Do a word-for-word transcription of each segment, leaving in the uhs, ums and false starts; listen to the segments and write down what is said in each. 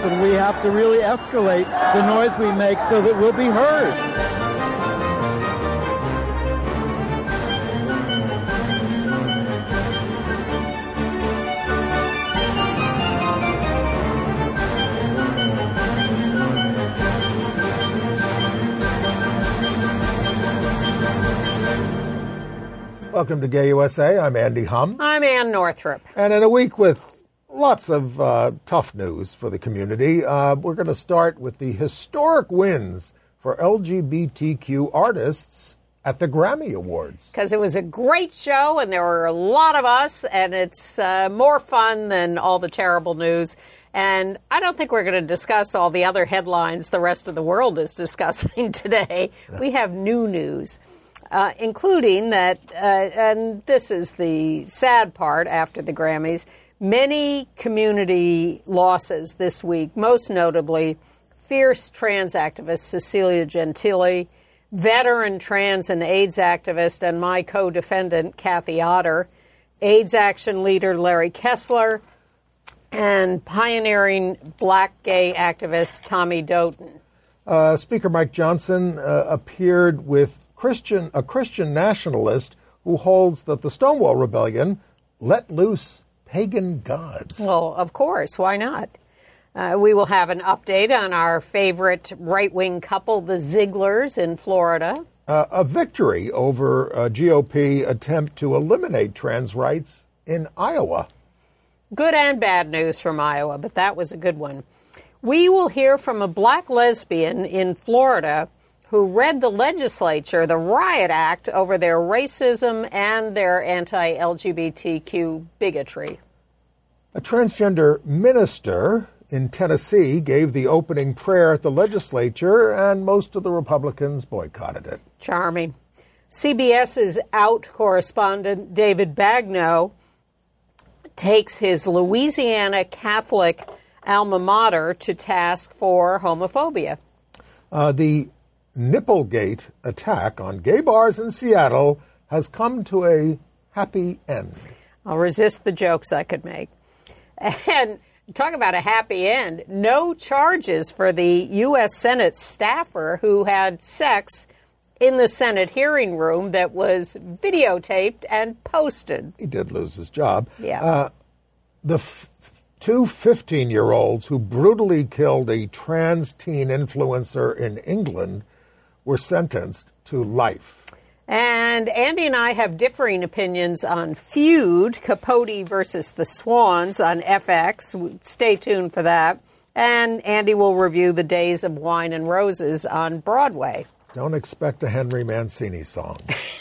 and we have to really escalate the noise we make so that we'll be heard. Welcome to Gay U S A. I'm Andy Hum. I'm Ann Northrup. And in a week with lots of uh, tough news for the community, uh, we're going to start with the historic wins for L G B T Q artists at the Grammy Awards. Because it was a great show, and there were a lot of us, and it's uh, more fun than all the terrible news. And I don't think we're going to discuss all the other headlines the rest of the world is discussing today. Yeah. We have new news. Uh, including that, uh, and this is the sad part after the Grammys, many community losses this week, most notably fierce trans activist Cecilia Gentili, veteran trans and AIDS activist and my co-defendant Kathy Otter, AIDS action leader Larry Kessler, and pioneering black gay activist Tommy Doughton. Uh, Speaker Mike Johnson uh, appeared with Christian, a Christian nationalist who holds that the Stonewall Rebellion let loose pagan gods. Well, of course. Why not? Uh, we will have an update on our favorite right-wing couple, the Zieglers in Florida. Uh, a victory over a G O P attempt to eliminate trans rights in Iowa. Good and bad news from Iowa, but that was a good one. We will hear from a black lesbian in Florida who read the legislature the riot act over their racism and their anti-L G B T Q bigotry. A transgender minister in Tennessee gave the opening prayer at the legislature, and most of the Republicans boycotted it. Charming. CBS's Out correspondent David Bagno takes his Louisiana Catholic alma mater to task for homophobia. Uh, the Nipplegate attack on gay bars in Seattle has come to a happy end. I'll resist the jokes I could make. And talk about a happy end. No charges for the U S Senate staffer who had sex in the Senate hearing room that was videotaped and posted. He did lose his job. Yeah. Uh, the f- two fifteen-year-olds who brutally killed a trans teen influencer in England were sentenced to life. And Andy and I have differing opinions on Feud, Capote versus the Swans on F X. Stay tuned for that. And Andy will review The Days of Wine and Roses on Broadway. Don't expect a Henry Mancini song.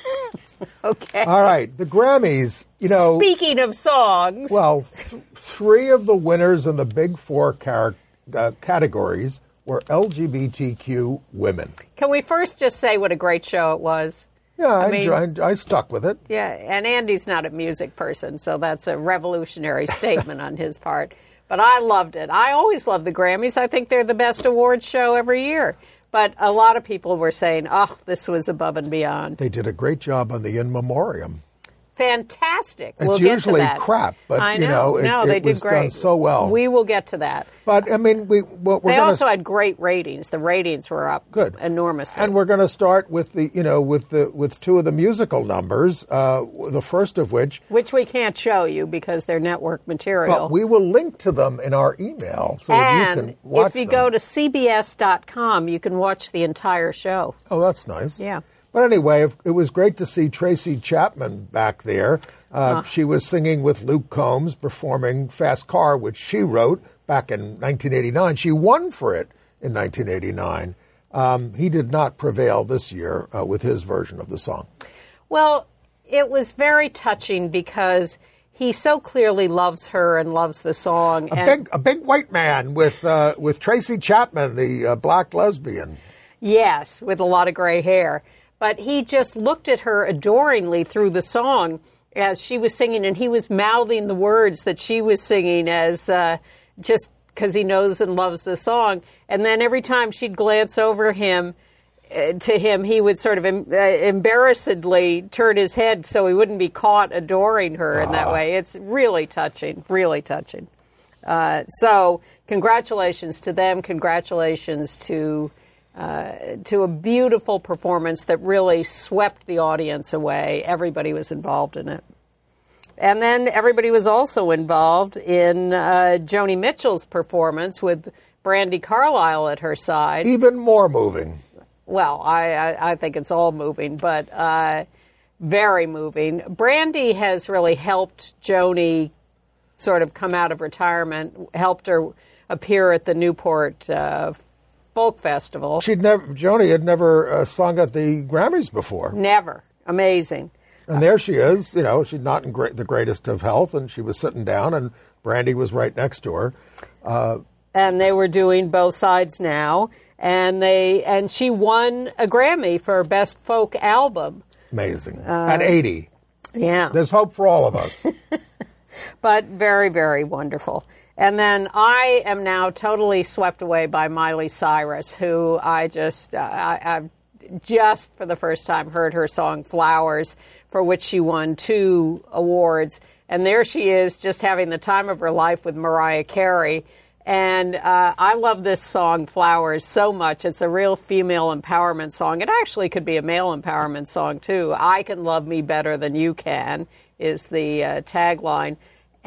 Okay. All right. The Grammys, you know. Speaking of songs. Well, th- three of the winners in the big four car- uh, categories were L G B T Q women. Can we first just say what a great show it was? Yeah, I, I mean, enjoyed, I stuck with it. Yeah, and Andy's not a music person, so that's a revolutionary statement on his part. But I loved it. I always love the Grammys. I think they're the best awards show every year. But a lot of people were saying, oh, this was above and beyond. They did a great job on the In Memoriam. Fantastic. It's we'll usually get to that. crap, but I know. you know, it, no, it they did was great. done so well. We will get to that. But I mean, we what we're they gonna, also had great ratings. The ratings were up good. enormously. And we're going to start with the you know with the with two of the musical numbers. Uh, the first of which, which we can't show you because they're network material. But we will link to them in our email so and that you can watch if you them. go to C B S dot com, you can watch the entire show. Oh, that's nice. Yeah. But anyway, it was great to see Tracy Chapman back there. Uh, huh. She was singing with Luke Combs, performing Fast Car, which she wrote back in nineteen eighty-nine. She won for it in nineteen eighty-nine. Um, he did not prevail this year uh, with his version of the song. Well, it was very touching because he so clearly loves her and loves the song. A, and big, a big white man with, uh, with Tracy Chapman, the uh, black lesbian. Yes, with a lot of gray hair. But he just looked at her adoringly through the song as she was singing, and he was mouthing the words that she was singing as uh, just because he knows and loves the song. And then every time she'd glance over him uh, to him, he would sort of em- uh, embarrassedly turn his head so he wouldn't be caught adoring her uh. in that way. It's really touching, really touching. Uh, so congratulations to them. Congratulations to uh, to a beautiful performance that really swept the audience away. Everybody was involved in it. And then everybody was also involved in uh, Joni Mitchell's performance with Brandi Carlile at her side. Even more moving. Well, I, I, I think it's all moving, but uh, very moving. Brandi has really helped Joni sort of come out of retirement, helped her appear at the Newport uh, Folk Festival. She'd never, Joni had never uh, sung at the Grammys before. Never. Amazing. And there she is, you know, she's not in great, the greatest of health, and she was sitting down, and Brandi was right next to her. Uh, and they were doing Both Sides Now, and they and she won a Grammy for Best Folk Album. Amazing. Uh, At eighty. Yeah. There's hope for all of us. But very, very wonderful. And then I am now totally swept away by Miley Cyrus, who I just, uh, I, I've just for the first time heard her song Flowers, for which she won two awards. And there she is, just having the time of her life with Mariah Carey. And uh, I love this song, Flowers, so much. It's a real female empowerment song. It actually could be a male empowerment song, too. I can love me better than you can is the uh, tagline.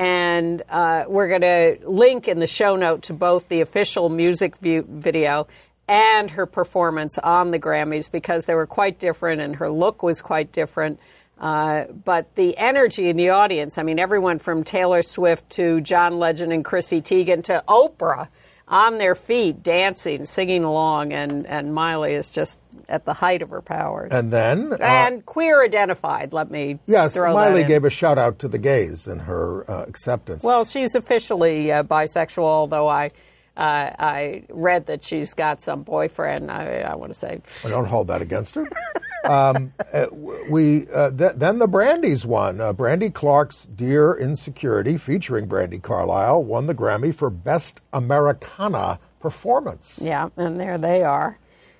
And uh, we're going to link in the show note to both the official music view- video and her performance on the Grammys, because they were quite different and her look was quite different. Uh, but the energy in the audience, I mean, everyone from Taylor Swift to John Legend and Chrissy Teigen to Oprah on their feet, dancing, singing along, and, and Miley is just at the height of her powers. And then... Uh, and queer identified, let me yes, throw Miley that in. gave a shout-out to the gays in her uh, acceptance. Well, she's officially uh, bisexual, although I... Uh, I read that she's got some boyfriend. I, I want to say... I don't hold that against her. um, uh, we uh, th- Then the Brandys won. Uh, Brandi Clark's Dear Insecurity, featuring Brandi Carlile, won the Grammy for Best Americana Performance. Yeah, and there they are.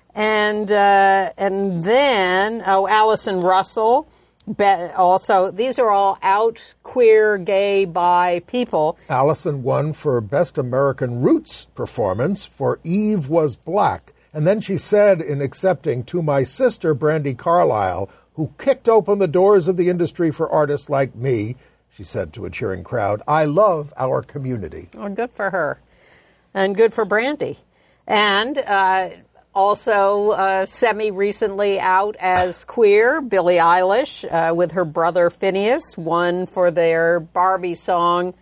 And, uh, and then, oh, Allison Russell... Be- also, these are all out queer, gay, bi people. Allison won for Best American Roots Performance for Eve Was Black. And then she said, in accepting, to my sister, Brandi Carlile, who kicked open the doors of the industry for artists like me, she said to a cheering crowd, I love our community. Well, good for her. And good for Brandi. And... Uh, Also, uh, semi-recently out as queer, Billie Eilish, uh, with her brother Phineas, won for their Barbie song.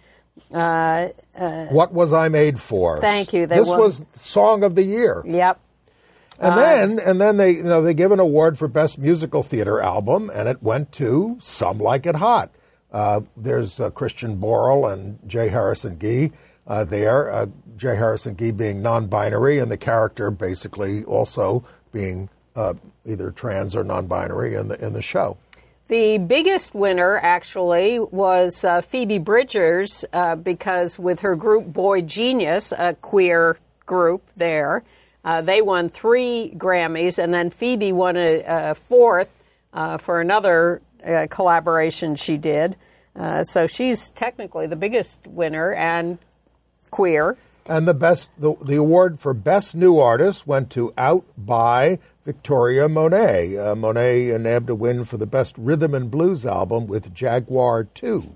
Uh, uh, What Was I Made For? Thank you. They this won. was Song of the Year. Yep. And uh, then, and then they, you know, they give an award for Best Musical Theater Album, and it went to Some Like It Hot. Uh, there's uh, Christian Borle and J. Harrison Ghee. Uh, there, uh, J. Harrison Ghee being non-binary, and the character basically also being uh, either trans or non-binary in the in the show. The biggest winner, actually, was uh, Phoebe Bridgers, uh, because with her group Boy Genius, a queer group there, uh, they won three Grammys, and then Phoebe won a, a fourth uh, for another uh, collaboration she did. Uh, so she's technically the biggest winner, and queer. And the best, the, the award for Best New Artist went to Out by Victoria Monet. Uh, Monet nabbed a win for the Best Rhythm and Blues Album with Jaguar two.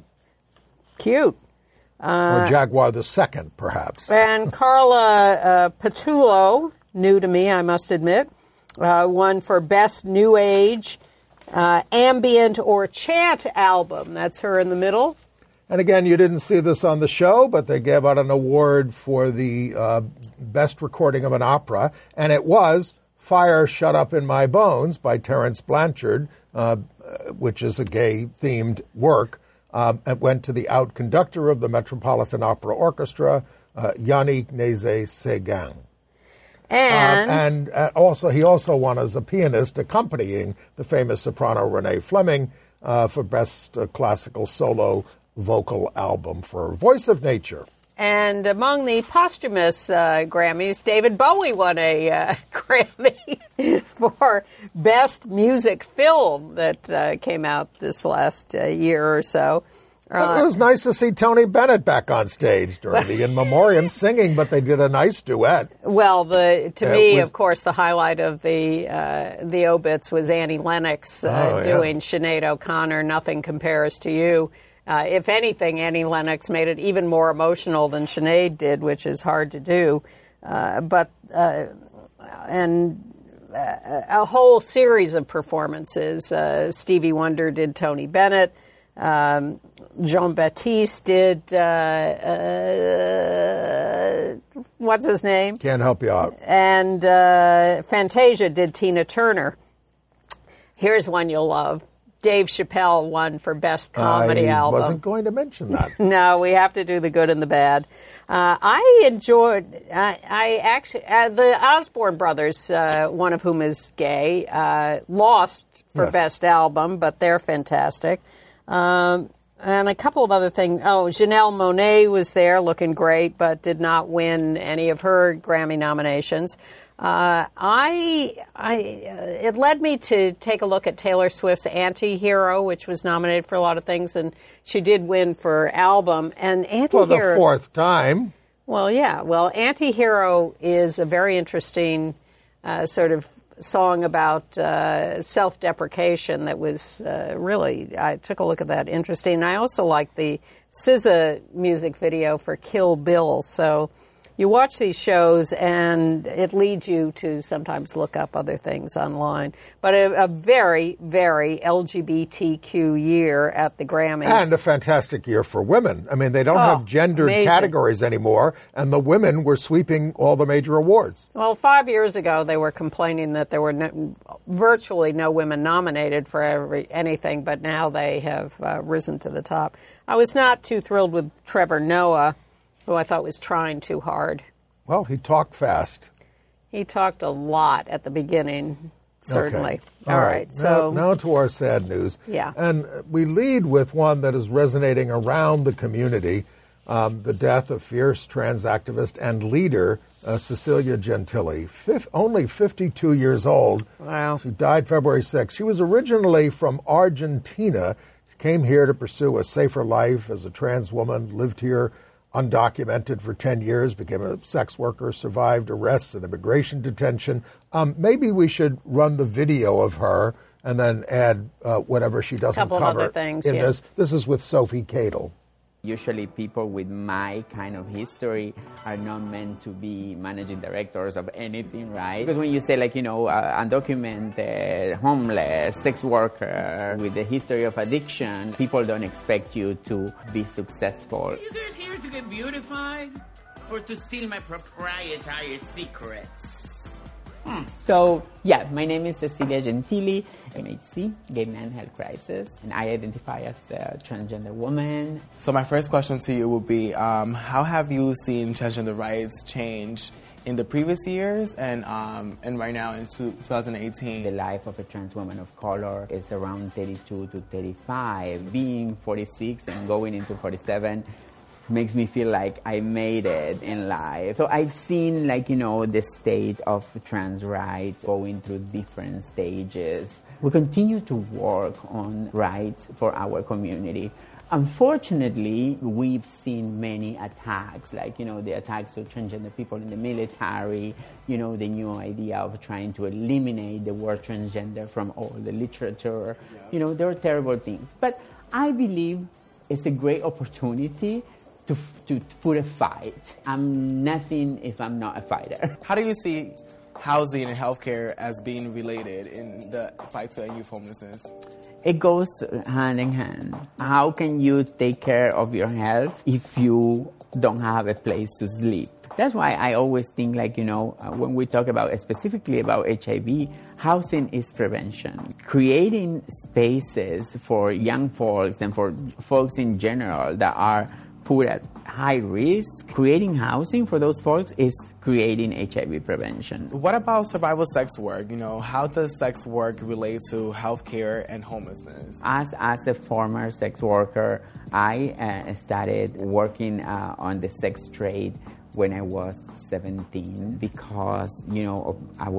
Cute. Uh, or Jaguar the Second, perhaps. And Carla uh, Petullo, new to me, I must admit, uh, won for Best New Age uh, Ambient or Chant Album. That's her in the middle. And again, you didn't see this on the show, but they gave out an award for the uh, best recording of an opera, and it was Fire Shut Up in My Bones by Terence Blanchard, uh, which is a gay-themed work. Uh, it went to the out conductor of the Metropolitan Opera Orchestra, uh, Yannick Nézet-Séguin. And, uh, and uh, also, he also won as a pianist accompanying the famous soprano Renee Fleming uh, for Best uh, Classical Solo Vocal Album for Voice of Nature. And among the posthumous uh, Grammys, David Bowie won a uh, Grammy for Best Music Film that uh, came out this last uh, year or so. Uh, it was nice to see Tony Bennett back on stage during the In Memoriam singing, but they did a nice duet. Well, the to It me, was- of course, the highlight of the uh, the obits was Annie Lennox uh, Oh, yeah. doing Sinead O'Connor, Nothing Compares to You. Uh, if anything, Annie Lennox made it even more emotional than Sinead did, which is hard to do. Uh, but uh, and uh, a whole series of performances. Uh, Stevie Wonder did Tony Bennett. Um, Jean-Baptiste did, uh, uh, what's his name? Can't help you out. And uh, Fantasia did Tina Turner. Here's one you'll love. Dave Chappelle won for Best Comedy I Album. wasn't going to mention that. No, we have to do the good and the bad. Uh, I enjoyed, I, I actually, uh, the Osborne brothers, uh, one of whom is gay, uh, lost for Yes. Best Album, but they're fantastic. Um, and a couple of other things. Oh, Janelle Monáe was there looking great, but did not win any of her Grammy nominations. Uh, I, I, uh, it led me to take a look at Taylor Swift's Anti-Hero, which was nominated for a lot of things, and she did win for album. And For the Anti-Hero, fourth time. well, yeah, well, Anti-Hero is a very interesting uh, sort of song about uh, self-deprecation that was uh, really, I took a look at that, interesting. And I also like the S Z A music video for Kill Bill. So you watch these shows and it leads you to sometimes look up other things online. But a, a very, very L G B T Q year at the Grammys. And a fantastic year for women. I mean, they don't Oh, have gendered amazing. categories anymore, and the women were sweeping all the major awards. Well, five years ago, they were complaining that there were no, virtually no women nominated for every, anything, but now they have uh, risen to the top. I was not too thrilled with Trevor Noah, who I thought was trying too hard. Well, he talked fast. He talked a lot at the beginning, certainly. Okay. All right, so now, now to our sad news. Yeah. And we lead with one that is resonating around the community, um, the death of fierce trans activist and leader uh, Cecilia Gentili, Fif- only fifty-two years old. Wow. She died February sixth. She was originally from Argentina. She came here to pursue a safer life as a trans woman, lived here undocumented for ten years, became a sex worker, survived arrests and immigration detention. Um, maybe we should run the video of her and then add uh, whatever she doesn't Couple of cover other things, in yeah. this. This is with Sophie Cadle. Usually people with my kind of history are not meant to be managing directors of anything, right? Because when you say like, you know, uh, undocumented, homeless, sex worker with a history of addiction, people don't expect you to be successful. Are you guys here to get beautified? Or to steal my proprietary secrets? So, yeah, my name is Cecilia Gentili, M H C, Gay Man Health Crisis, and I identify as a transgender woman. So my first question to you would be, um, how have you seen transgender rights change in the previous years and um, and right now in two, twenty eighteen? The life of a trans woman of color is around thirty-two to thirty-five. Being forty-six and going into forty-seven makes me feel like I made it in life. So I've seen, like, you know, the state of trans rights going through different stages. We continue to work on rights for our community. Unfortunately, we've seen many attacks, like, you know, the attacks of transgender people in the military, you know, the new idea of trying to eliminate the word transgender from all the literature. Yeah. You know, there are terrible things. But I believe it's a great opportunity to, to, to put a fight. I'm nothing if I'm not a fighter. How do you see housing and healthcare as being related in the fight to end youth homelessness? It goes hand in hand. How can you take care of your health if you don't have a place to sleep? That's why I always think, like, you know, uh, when we talk about specifically about H I V, housing is prevention. Creating spaces for young folks and for folks in general that are put at high risk, creating housing for those folks is creating H I V prevention. What about survival sex work? You know, how does sex work relate to healthcare and homelessness? As, as a former sex worker, I uh, started working uh, on the sex trade when I was seventeen because, you know, I was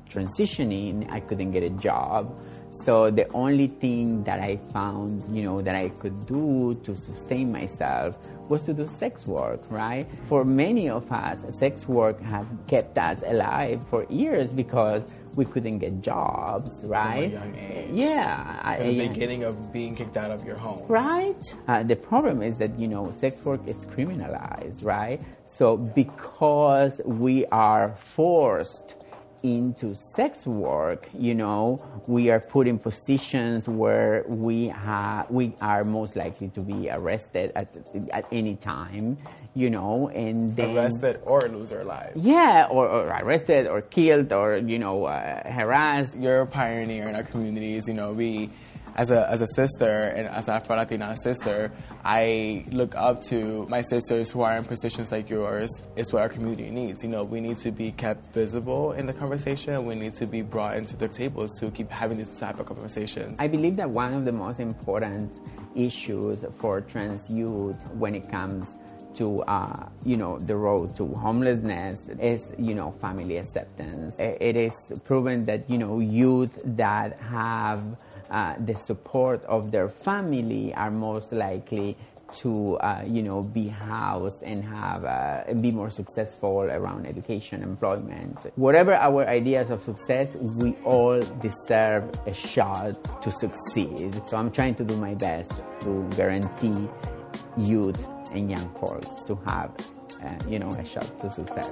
transitioning, I couldn't get a job. So the only thing that I found, you know, that I could do to sustain myself was to do sex work, right? For many of us, sex work has kept us alive for years because we couldn't get jobs, right? From a young age. Yeah. I, From the yeah. beginning of being kicked out of your home. Right. Uh, the problem is that, you know, sex work is criminalized, right? So because we are forced into sex work, you know, we are put in positions where we have we are most likely to be arrested at at any time, you know, and then Arrested or lose our lives. yeah, or, or arrested or killed or you know uh, harassed. You're a pioneer in our communities. You know, we, as a as a sister and as an Afro-Latina sister, I look up to my sisters who are in positions like yours. It's what our community needs. You know, we need to be kept visible in the conversation. We need to be brought into the tables to keep having this type of conversations. I believe that one of the most important issues for trans youth when it comes to, uh, you know, the road to homelessness is, you know, family acceptance. It is proven that, you know, youth that have uh, the support of their family are most likely to, uh, you know, be housed and have uh, and be more successful around education, employment. Whatever our ideas of success, we all deserve a shot to succeed. So I'm trying to do my best to guarantee youth and young folks to have, uh, you know, a shot to success.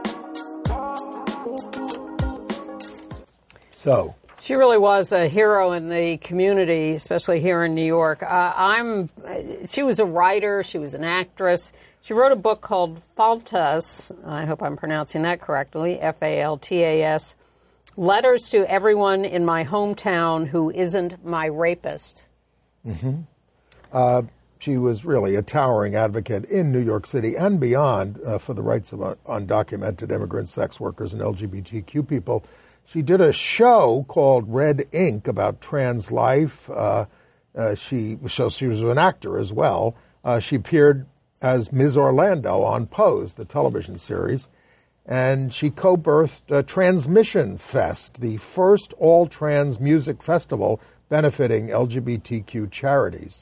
So, She really was a hero in the community, especially here in New York. Uh, I'm. She was a writer. She was an actress. She wrote a book called Faltas. I hope I'm pronouncing that correctly. F A L T A S. Letters to Everyone in My Hometown Who Isn't My Rapist. Mm-hmm. Uh, she was really a towering advocate in New York City and beyond uh, for the rights of undocumented immigrants, sex workers, and L G B T Q people. She did a show called Red Ink about trans life. Uh, uh, she so she was an actor as well. Uh, she appeared as Miz Orlando on Pose, the television series, and she co-birthed uh, Transmission Fest, the first all-trans music festival benefiting L G B T Q charities.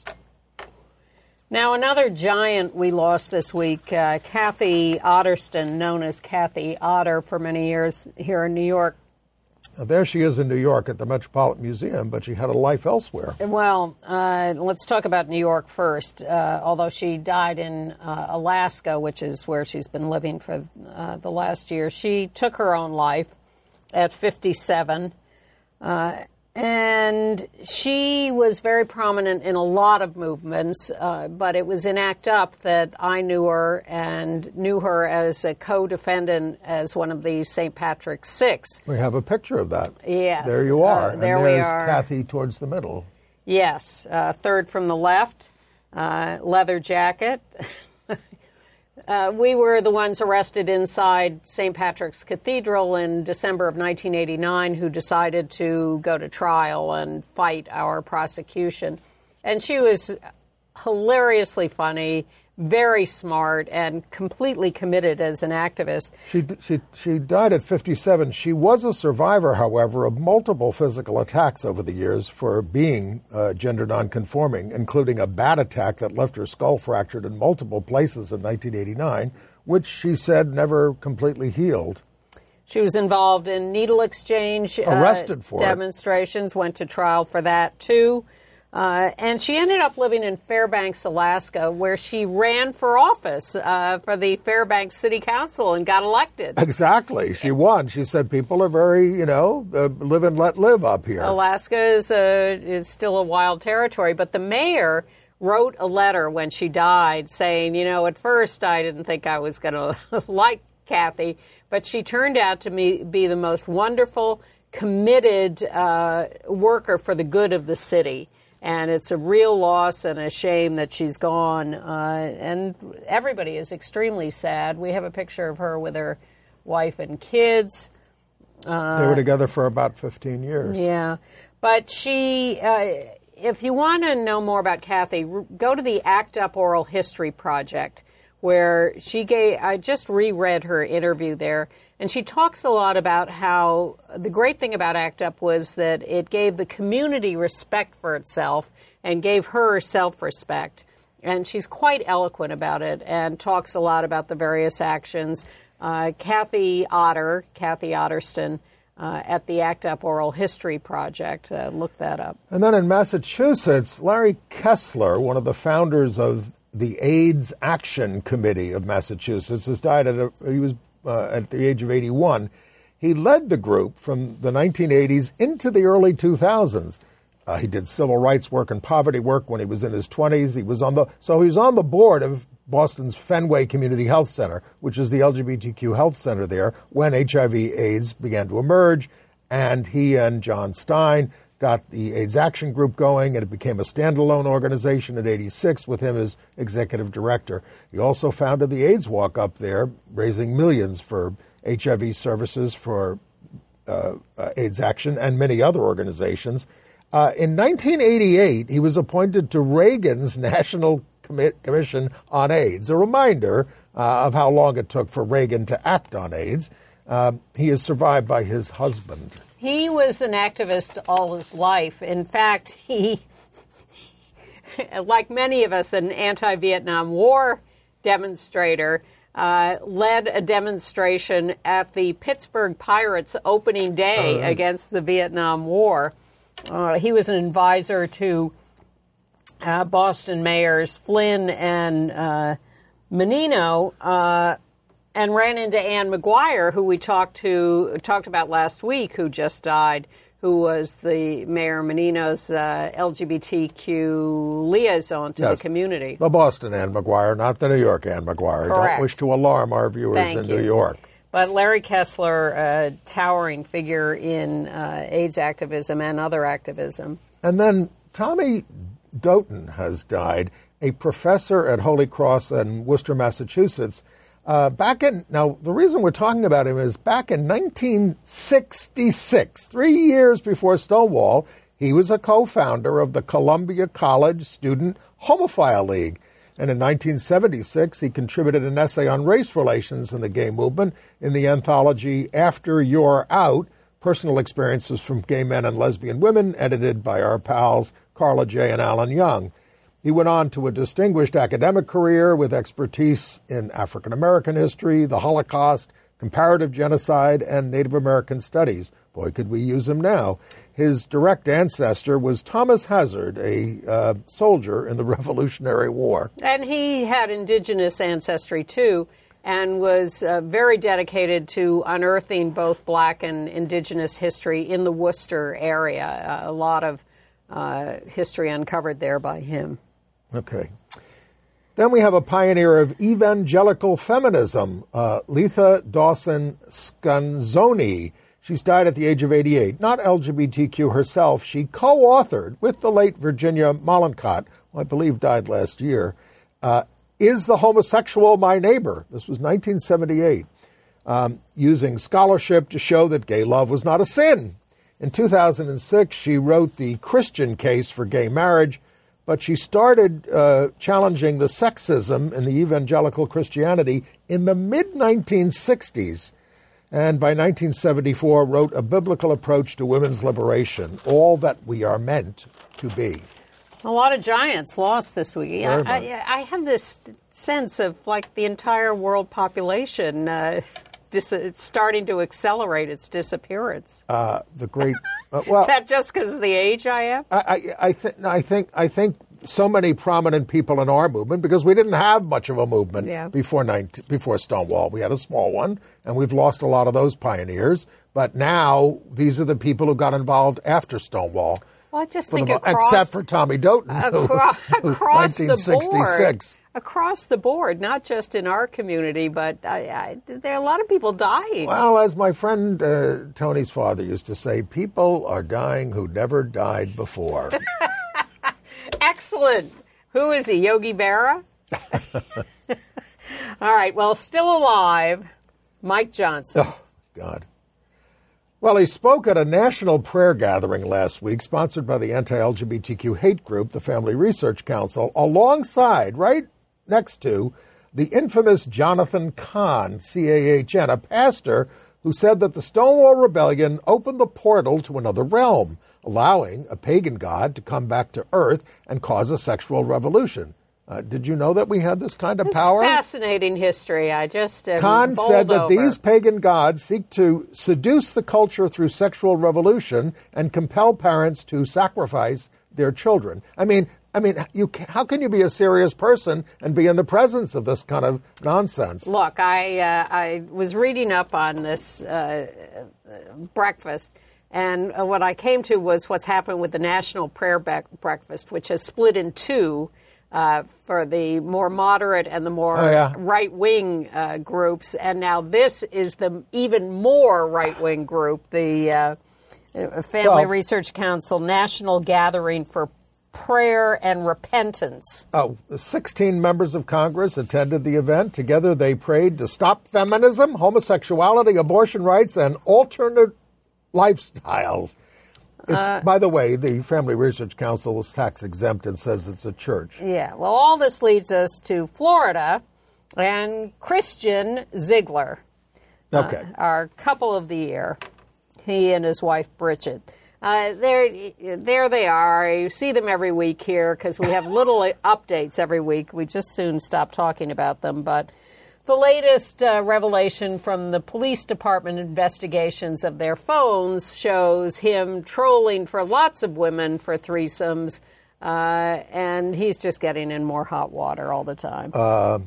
Now, another giant we lost this week, uh, Kathy Otterston, known as Kathy Otter for many years here in New York. Now, there she is in New York at the Metropolitan Museum, but she had a life elsewhere. Well, uh, let's talk about New York first. Uh, although she died in uh, Alaska, which is where she's been living for uh, the last year, she took her own life at fifty-seven. Uh, and she was very prominent in a lot of movements, uh, but it was in ACT UP that I knew her and knew her as a co-defendant as one of the Saint Patrick's Six. We have a picture of that. Yes. There you are. Uh, there and we there's are. Kathy towards the middle. Yes, uh, third from the left, uh, leather jacket. uh, we were the ones arrested inside Saint Patrick's Cathedral in December of nineteen eighty-nine who decided to go to trial and fight our prosecution. And she was hilariously funny, very smart, and completely committed as an activist. She she she died at fifty-seven. She was a survivor, however, of multiple physical attacks over the years for being uh, gender nonconforming, including a bat attack that left her skull fractured in multiple places in nineteen eighty-nine, which she said never completely healed. She was involved in needle exchange Arrested for uh, demonstrations, it. Went to trial for that, too. Uh, and she ended up living in Fairbanks, Alaska, where she ran for office uh, for the Fairbanks City Council and got elected. Exactly. She won. She said people are very, you know, uh, live and let live up here. Alaska is, a, is still a wild territory. But the mayor wrote a letter when she died saying, you know, at first I didn't think I was going to like Kathy, but she turned out to me, be the most wonderful, committed uh, worker for the good of the city. And it's a real loss and a shame that she's gone. Uh, and everybody is extremely sad. We have a picture of her with her wife and kids. Uh, they were together for about fifteen years. Yeah. But she, uh, if you want to know more about Kathy, go to the ACT UP Oral History Project, where she gave, I just reread her interview there. And she talks a lot about how the great thing about ACT UP was that it gave the community respect for itself and gave her self-respect. And she's quite eloquent about it and talks a lot about the various actions. Uh, Kathy Otter, Kathy Otterston, uh, at the ACT UP Oral History Project. Uh, look that up. And then in Massachusetts, Larry Kessler, one of the founders of the AIDS Action Committee of Massachusetts, has died at a, he was uh, at the age of eighty-one. He led the group from the nineteen eighties into the early two thousands. Uh, he did civil rights work and poverty work when he was in his twenties. He was on the so he was on the board of Boston's Fenway Community Health Center, which is the L G B T Q health center there, when H I V AIDS began to emerge. And he and John Stein got the AIDS Action Group going, and it became a standalone organization in eighty-six with him as executive director. He also founded the AIDS Walk up there, raising millions for H I V services for uh, uh, AIDS Action and many other organizations. Uh, in nineteen eighty-eight, he was appointed to Reagan's National Commi- Commission on AIDS, a reminder uh, of how long it took for Reagan to act on AIDS. Uh, he is survived by his husband. He was an activist all his life. In fact, he, like many of us, an anti-Vietnam War demonstrator, uh, led a demonstration at the Pittsburgh Pirates opening day uh, against the Vietnam War. Uh, he was an advisor to uh, Boston mayors Flynn and uh, Menino, uh, and ran into Ann McGuire, who we talked to talked about last week, who just died, who was the Mayor Menino's uh, L G B T Q liaison to yes, the community. The Boston Ann McGuire, not the New York Ann McGuire. Correct. Don't wish to alarm our viewers Thank in you. New York. But Larry Kessler, a towering figure in uh, AIDS activism and other activism. And then Tommy Doughton has died, a professor at Holy Cross in Worcester, Massachusetts. Uh, back in now, the reason we're talking about him is back in nineteen sixty-six, three years before Stonewall, he was a co-founder of the Columbia College Student Homophile League. And in nineteen seventy-six, he contributed an essay on race relations in the gay movement in the anthology After You're Out, Personal Experiences from Gay Men and Lesbian Women, edited by our pals Carla J. and Alan Young. He went on to a distinguished academic career with expertise in African American history, the Holocaust, comparative genocide, and Native American studies. Boy, could we use him now. His direct ancestor was Thomas Hazard, a uh, soldier in the Revolutionary War. And he had indigenous ancestry, too, and was uh, very dedicated to unearthing both black and indigenous history in the Worcester area. Uh, a lot of uh, history uncovered there by him. Okay. Then we have a pioneer of evangelical feminism, uh, Letha Dawson Scanzoni. She's died at the age of eighty-eight. Not L G B T Q herself. She co-authored with the late Virginia Mollenkott, who I believe died last year, uh, Is the Homosexual My Neighbor? This was nineteen seventy-eight, um, using scholarship to show that gay love was not a sin. In two thousand six, she wrote the Christian case for gay marriage, but she started uh, challenging the sexism in the evangelical Christianity in the mid nineteen sixties. And by nineteen seventy-four, wrote a biblical approach to women's liberation, all that we are meant to be. A lot of giants lost this week. I, Very I, I have this sense of like the entire world population uh, dis- it's starting to accelerate its disappearance. Uh, the great. Uh, well, Is that just because of the age I am? I, I, I, th- I think I think so many prominent people in our movement, because we didn't have much of a movement Yeah. before nineteen, before Stonewall. We had a small one, and we've lost a lot of those pioneers. But now these are the people who got involved after Stonewall. Well, I just for think the mo- across, except for Tommy Doughton, who- across, who- across the board, nineteen sixty-six. across the board, not just in our community, but I, I, there are a lot of people dying. Well, as my friend uh, Tony's father used to say, people are dying who never died before. Excellent. Who is he, Yogi Berra? All right, well, still alive, Mike Johnson. Oh, God. Well, he spoke at a national prayer gathering last week, sponsored by the anti-L G B T Q hate group, the Family Research Council, alongside, right next to, the infamous Jonathan Cahn, C A H N, a pastor who said that the Stonewall Rebellion opened the portal to another realm, allowing a pagan god to come back to Earth and cause a sexual revolution. Uh, did you know that we had this kind of It's power? fascinating history. I just am Khan bowled said that over. these pagan gods seek to seduce the culture through sexual revolution and compel parents to sacrifice their children. I mean, I mean, you ca- how can you be a serious person and be in the presence of this kind of nonsense? Look, I uh, I was reading up on this uh, breakfast, and uh, what I came to was what's happened with the National Prayer Be- Breakfast, which has split in two uh, for the more moderate and the more Oh, yeah. right-wing uh, groups, and now this is the even more right-wing group, the uh, Family Well- Research Council National Gathering for Prayer and Repentance. Oh, sixteen members of Congress attended the event. Together they prayed to stop feminism, homosexuality, abortion rights, and alternate lifestyles. It's, Uh, by the way, the Family Research Council is tax exempt and says it's a church. Yeah, well, all this leads us to Florida and Christian Ziegler, Okay. uh, our couple of the year, he and his wife Bridget. Uh, there, there they are. You see them every week here because we have little updates every week. We just soon stop talking about them, but the latest uh, revelation from the police department investigations of their phones shows him trolling for lots of women for threesomes, uh, and he's just getting in more hot water all the time. Uh,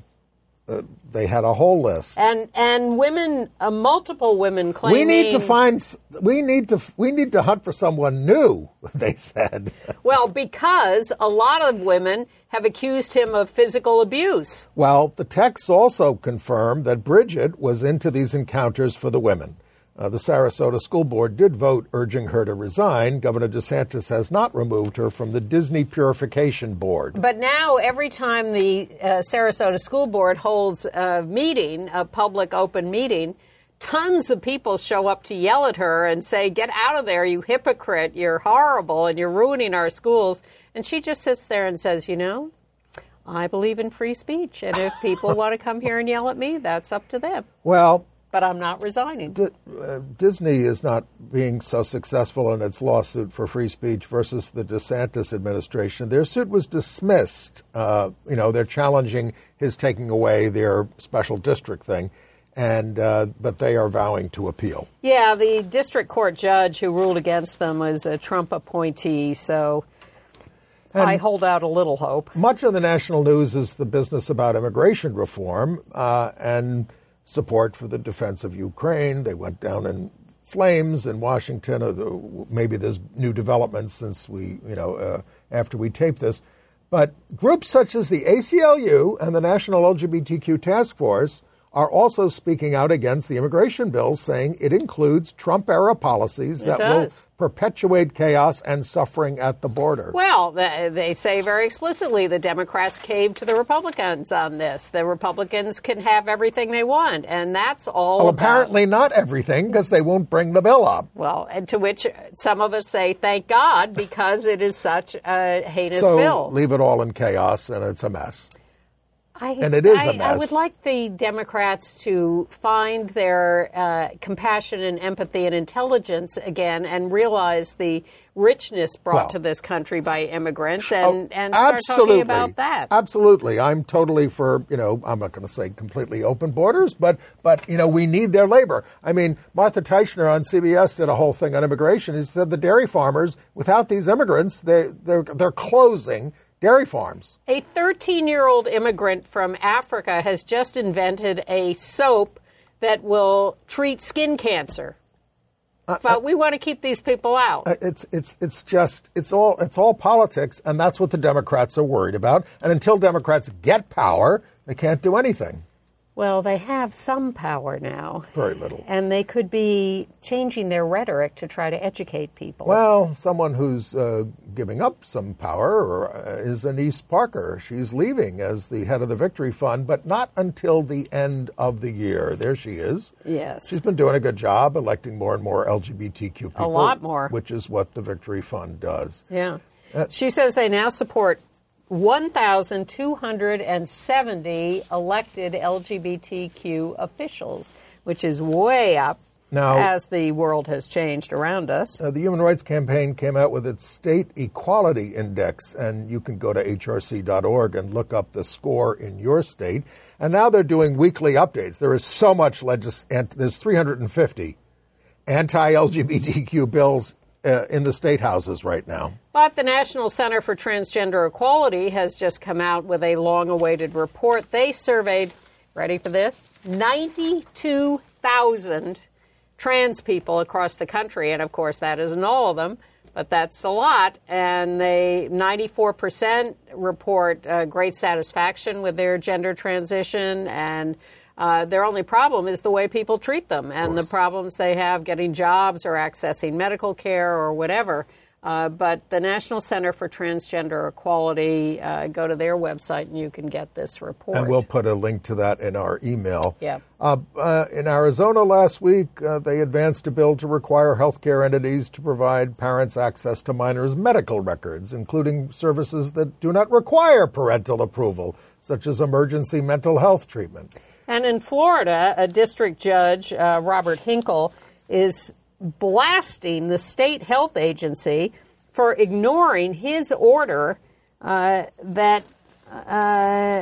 they had a whole list. and and women, uh, multiple women claiming We need to find. s- We need to. We need to hunt for someone new. They said. Well, because a lot of women have accused him of physical abuse. Well, the texts also confirmed that Bridget was into these encounters for the women. Uh, the Sarasota School Board did vote urging her to resign. Governor DeSantis has not removed her from the Disney Purification Board. But now, every time the uh, Sarasota School Board holds a meeting, a public open meeting, tons of people show up to yell at her and say, "Get out of there, you hypocrite, you're horrible, and you're ruining our schools." And she just sits there and says, you know, I believe in free speech, and if people want to come here and yell at me, that's up to them. Well, But I'm not resigning. D- uh, Disney is not being so successful in its lawsuit for free speech versus the DeSantis administration. Their suit was dismissed. Uh, you know, they're challenging his taking away their special district thing, and uh, but they are vowing to appeal. Yeah, the district court judge who ruled against them was a Trump appointee, so I hold out a little hope. Much of the national news is the business about immigration reform uh, and support for the defense of Ukraine. They went down in flames in Washington. Or maybe there's new developments since we, you know, uh, after we tape this. But groups such as the A C L U and the National L G B T Q Task Force are also speaking out against the immigration bill, saying it includes Trump-era policies that will does. perpetuate chaos and suffering at the border. Well, th- they say very explicitly the Democrats caved to the Republicans on this. The Republicans can have everything they want, and that's all Well, about- apparently not everything, because they won't bring the bill up. Well, and to which some of us say, thank God, because it is such a heinous So bill. leave it all in chaos, and it's a mess. I, And it is a I, I mess. would like the Democrats to find their uh, compassion and empathy and intelligence again and realize the richness brought Well, to this country by immigrants and, Oh, and start absolutely. talking about that. Absolutely. I'm totally for, you know, I'm not going to say completely open borders, but, but, you know, we need their labor. I mean, Martha Teichner on C B S did a whole thing on immigration. She said the dairy farmers, without these immigrants, they, they're, they're closing dairy farms. A thirteen-year-old immigrant from Africa has just invented a soap that will treat skin cancer. But we want to keep these people out. Uh, It's it's it's just it's all it's all politics, and that's what the Democrats are worried about. And until Democrats get power, they can't do anything. Well, they have some power now. Very little. And they could be changing their rhetoric to try to educate people. Well, someone who's uh, giving up some power uh, is Anise Parker. She's leaving as the head of the Victory Fund, but not until the end of the year. There she is. Yes. She's been doing a good job electing more and more L G B T Q people. lot more. Which is what the Victory Fund does. Yeah. Uh, She says they now support one thousand two hundred seventy elected L G B T Q officials, which is way up. Now, as the world has changed around us. Uh, the Human Rights Campaign came out with its State Equality Index, and you can go to H R C dot org and look up the score in your state. And now they're doing weekly updates. There is so much legis- and there's three hundred fifty anti-L G B T Q bills uh, in the state houses right now. But the National Center for Transgender Equality has just come out with a long-awaited report. They surveyed, ready for this, ninety-two thousand trans people across the country. And, of course, that isn't all of them, but that's a lot. And they ninety-four percent report uh, great satisfaction with their gender transition, and Uh, their only problem is the way people treat them and the problems they have getting jobs or accessing medical care or whatever. Uh, but the National Center for Transgender Equality, uh, go to their website and you can get this report. And we'll put a link to that in our email. Yeah. Uh, uh, in Arizona last week, uh, they advanced a bill to require healthcare entities to provide parents access to minors' medical records, including services that do not require parental approval, such as emergency mental health treatment. And in Florida, a district judge, uh, Robert Hinkle, is blasting the state health agency for ignoring his order uh, that, uh,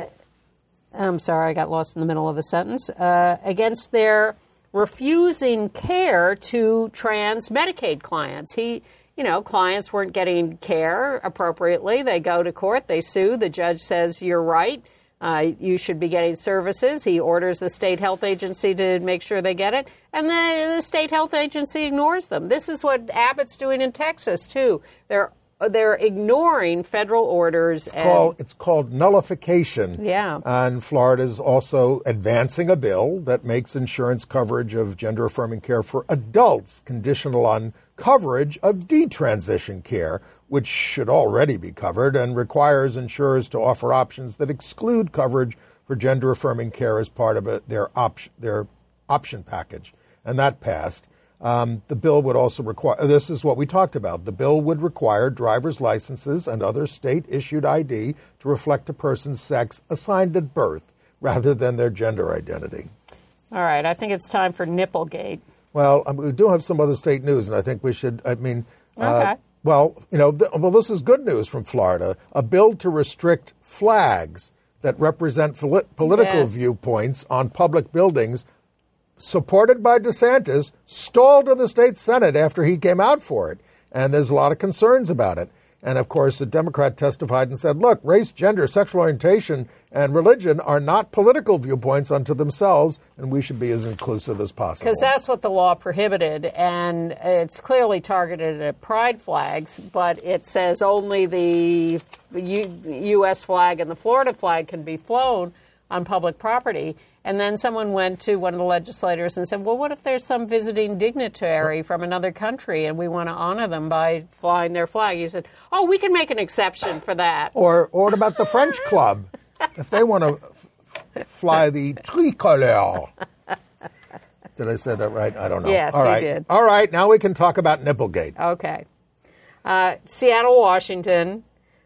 I'm sorry, I got lost in the middle of a sentence, uh, against their refusing care to trans Medicaid clients. He, you know, clients weren't getting care appropriately. They go to court, they sue. The judge says, you're right. Uh, you should be getting services. He orders the state health agency to make sure they get it, and the, the state health agency ignores them. This is what Abbott's doing in Texas, too. They're they're ignoring federal orders. It's, and, called, it's called nullification. Yeah. And Florida is also advancing a bill that makes insurance coverage of gender-affirming care for adults conditional on coverage of detransition care, which should already be covered, and requires insurers to offer options that exclude coverage for gender-affirming care as part of a, their, op- their option package. And that passed. Um, the bill would also require, this is what we talked about, the bill would require driver's licenses and other state-issued I D to reflect a person's sex assigned at birth rather than their gender identity. All right, I think it's time for Nipplegate. Well, um, we do have some other state news, and I think we should, I mean... Okay. Uh, Well, you know, th- well, this is good news from Florida. A bill to restrict flags that represent fili- political Yes. viewpoints on public buildings, supported by DeSantis, stalled in the state Senate after he came out for it. And there's a lot of concerns about it. And, of course, a Democrat testified and said, look, race, gender, sexual orientation, and religion are not political viewpoints unto themselves, and we should be as inclusive as possible. Because that's what the law prohibited, and it's clearly targeted at pride flags, but it says only the U- U.S. flag and the Florida flag can be flown on public property. And then someone went to one of the legislators and said, well, what if there's some visiting dignitary from another country and we want to honor them by flying their flag? He said, oh, we can make an exception for that. Or, or what about the French club? If they want to f- fly the tricolore. Did I say that right? I don't know. Yes, All you right. did. All right, now we can talk about Nipplegate. Okay. Uh, Seattle, Washington.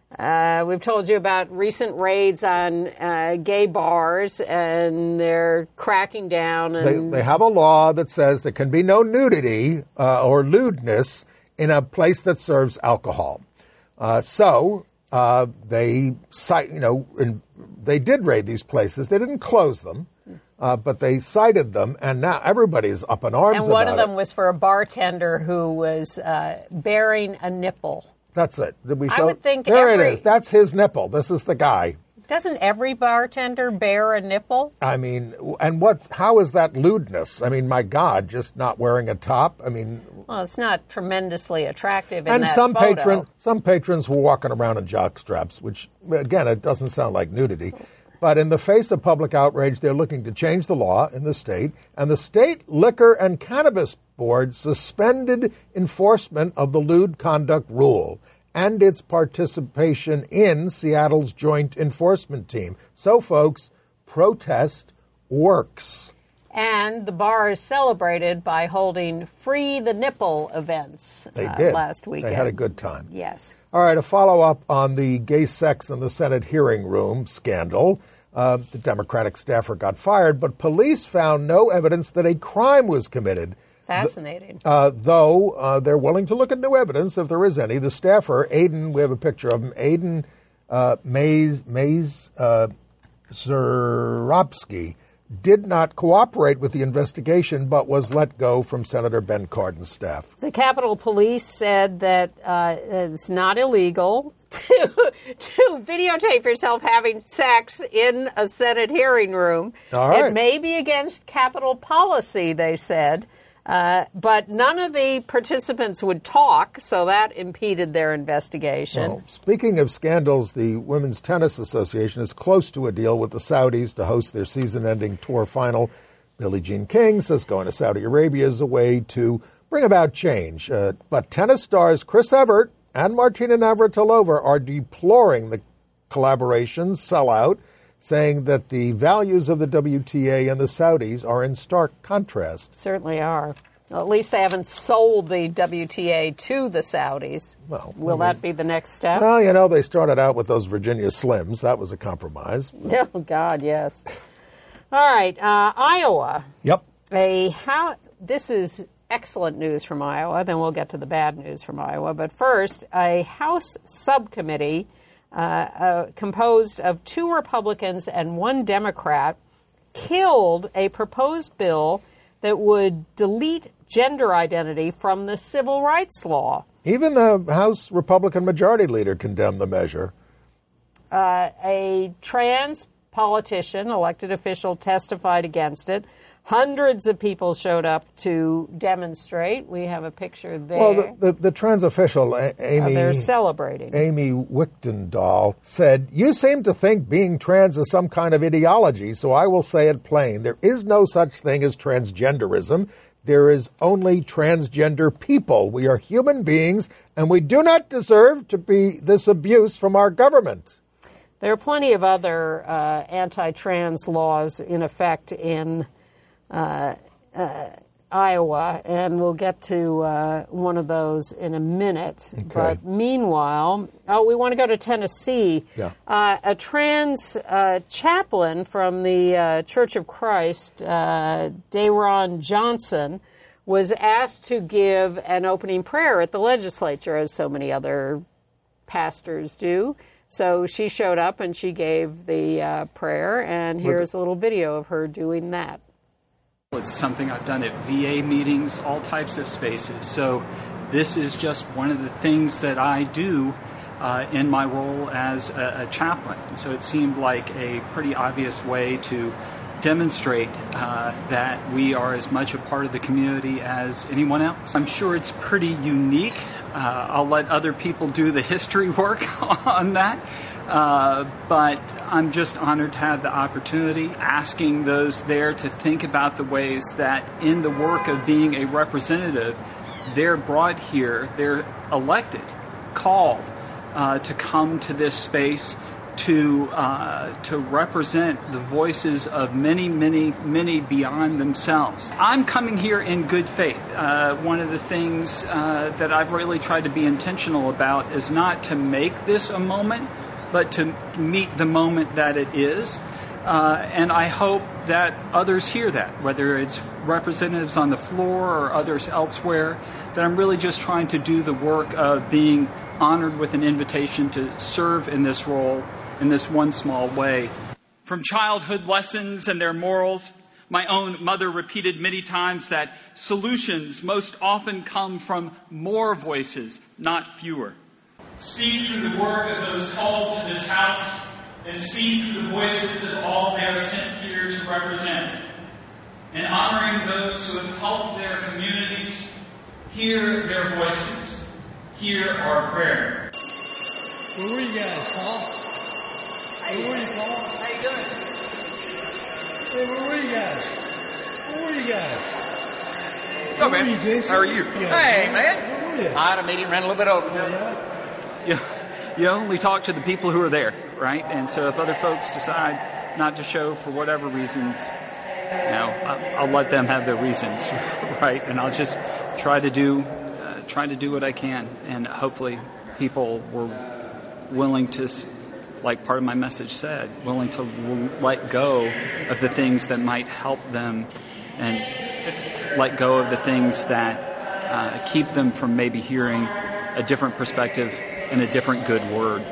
Uh, we've told you about recent raids on uh, gay bars, and they're cracking down. And They, they have a law that says there can be no nudity uh, or lewdness in a place that serves alcohol. Uh, so uh, they cite, you know, in, they did raid these places. They didn't close them, uh, but they cited them, and now everybody's up in arms about it. And one of them was for a bartender who was uh, bearing a nipple. That's it. Did we I show? would think there every- it is. That's his nipple. This is the guy. Doesn't every bartender bear a nipple? I mean, and what? How is that lewdness? I mean, my God, just not wearing a top. I mean, Well, it's not tremendously attractive in and that some photo. patron, some patrons were walking around in jock straps, which again, it doesn't sound like nudity. But in the face of public outrage, they're looking to change the law in the state, and the state liquor and cannabis board suspended enforcement of the lewd conduct rule and its participation in Seattle's joint enforcement team. So, folks, protest works. And the bar is celebrated by holding Free the Nipple events They uh, did. last weekend. They had a good time. Yes. All right, a follow-up on the gay sex in the Senate hearing room scandal. Uh, the Democratic staffer got fired, but police found no evidence that a crime was committed Fascinating. Uh, though uh, they're willing to look at new evidence if there is any. The staffer, Aidan, we have a picture of him, Aidan uh, Mays, Mays uh, Zuropski, did not cooperate with the investigation but was let go from Senator Ben Cardin's staff. The Capitol Police said that uh, it's not illegal to, to videotape yourself having sex in a Senate hearing room. All right. It may be against Capitol policy, they said. Uh, but none of the participants would talk, so that impeded their investigation. Well, speaking of scandals, the Women's Tennis Association is close to a deal with the Saudis to host their season-ending tour final. Billie Jean King says going to Saudi Arabia is a way to bring about change. Uh, but tennis stars Chris Evert and Martina Navratilova are deploring the collaboration's sellout, saying that the values of the W T A and the Saudis are in stark contrast. Certainly are. Well, at least they haven't sold the W T A to the Saudis. Well, Will I mean, that be the next step? Well, you know, they started out with those Virginia Slims. That was a compromise. Oh, God, yes. All right, uh, Iowa. Yep. A how This is excellent news from Iowa. Then we'll get to the bad news from Iowa. But first, a House subcommittee Uh, uh, composed of two Republicans and one Democrat, killed a proposed bill that would delete gender identity from the civil rights law. Even the House Republican Majority Leader condemned the measure. Uh, a trans politician, elected official, testified against it. Hundreds of people showed up to demonstrate. We have a picture there. Well, the, the, the trans official, a- Amy... Uh, they're celebrating. Amy Wichtendahl said, "You seem to think being trans is some kind of ideology, so I will say it plain. There is no such thing as transgenderism. There is only transgender people. We are human beings, and we do not deserve to be this abuse from our government." There are plenty of other uh, anti-trans laws in effect in Uh, uh, Iowa, and we'll get to uh, one of those in a minute. Okay. But meanwhile, oh, we want to go to Tennessee. Yeah. Uh, a trans uh, chaplain from the uh, Church of Christ, uh, Dayron Johnson, was asked to give an opening prayer at the legislature, as so many other pastors do. So she showed up and she gave the uh, prayer, and here's a little video of her doing that. It's something I've done at V A meetings, all types of spaces. So this is just one of the things that I do uh, in my role as a, a chaplain. So it seemed like a pretty obvious way to demonstrate uh, that we are as much a part of the community as anyone else. I'm sure it's pretty unique. Uh, I'll let other people do the history work on that. Uh, but I'm just honored to have the opportunity, asking those there to think about the ways that in the work of being a representative, they're brought here, they're elected, called uh, to come to this space to uh, to represent the voices of many, many, many beyond themselves. I'm coming here in good faith. Uh, one of the things uh, that I've really tried to be intentional about is not to make this a moment, but to meet the moment that it is. Uh, and I hope that others hear that, whether it's representatives on the floor or others elsewhere, that I'm really just trying to do the work of being honored with an invitation to serve in this role in this one small way. From childhood lessons and their morals, my own mother repeated many times that solutions most often come from more voices, not fewer. Speak through the work of those called to this house, and speak through the voices of all they are sent here to represent. In honoring those who have helped their communities, hear their voices. Hear our prayer. Where were you guys, Paul? Where were you, Paul? How you doing? Hey, where were you guys? Where were you guys? Go, man. Where were you, Jason? How are you? Yeah. Hey, man. Where were you? I had a meeting, ran a little bit over. Yeah. You, you only talk to the people who are there, right? And so if other folks decide not to show for whatever reasons, you know, I'll, I'll let them have their reasons, right? And I'll just try to do, uh, try to do what I can, and hopefully people were willing to, like part of my message said, willing to let go of the things that might help them and let go of the things that uh, keep them from maybe hearing a different perspective and a different good word.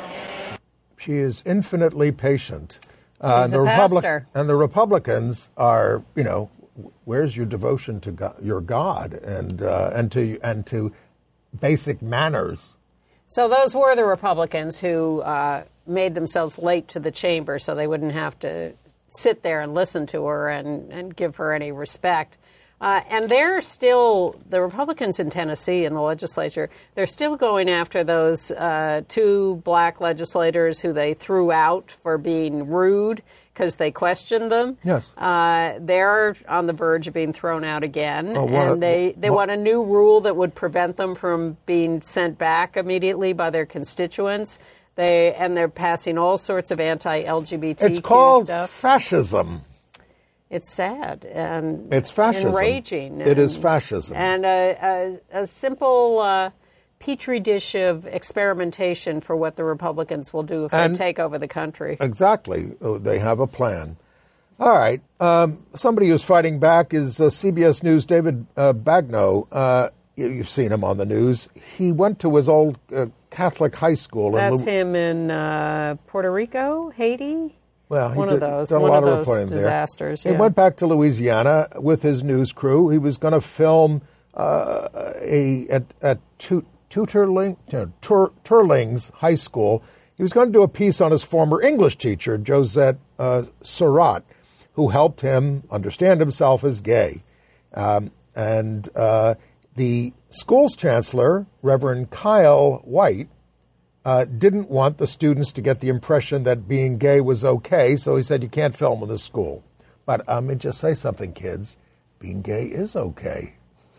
She is infinitely patient. Uh, She's the a Republic- pastor. and the Republicans are, you know, where's your devotion to God, your God and uh, and to and to basic manners? So those were the Republicans who uh, made themselves late to the chamber so they wouldn't have to sit there and listen to her and, and give her any respect. Uh, and they're still, the Republicans in Tennessee in the legislature, they're still going after those uh, two black legislators who they threw out for being rude because they questioned them. Yes. Uh, they're on the verge of being thrown out again. Oh, what- and they, they what- want a new rule that would prevent them from being sent back immediately by their constituents. They And they're passing all sorts of anti-L G B T Q It's called stuff. fascism. It's sad and It's fascism. enraging. It is and- fascism. And a, a, a simple uh, petri dish of experimentation for what the Republicans will do if And- they take over the country. Exactly. Oh, they have a plan. All right. Um, somebody who's fighting back is uh, C B S News' David uh, Bagno. Uh, you- you've seen him on the news. He went to his old uh, Catholic high school. That's in Lu- him in uh, Puerto Rico, Haiti? Well, he One did, of those. done a One lot of of those reporting there. disasters, He yeah. went back to Louisiana with his news crew. He was going to film uh, a at, at Tu- Tutorling, no, Tur- Turlings High School. He was going to do a piece on his former English teacher, Josette uh, Surratt, who helped him understand himself as gay. Um, and uh, the school's chancellor, Reverend Kyle White, Uh, didn't want the students to get the impression that being gay was okay, so he said, you can't film in the school. But um, let me just say something, kids. Being gay is okay.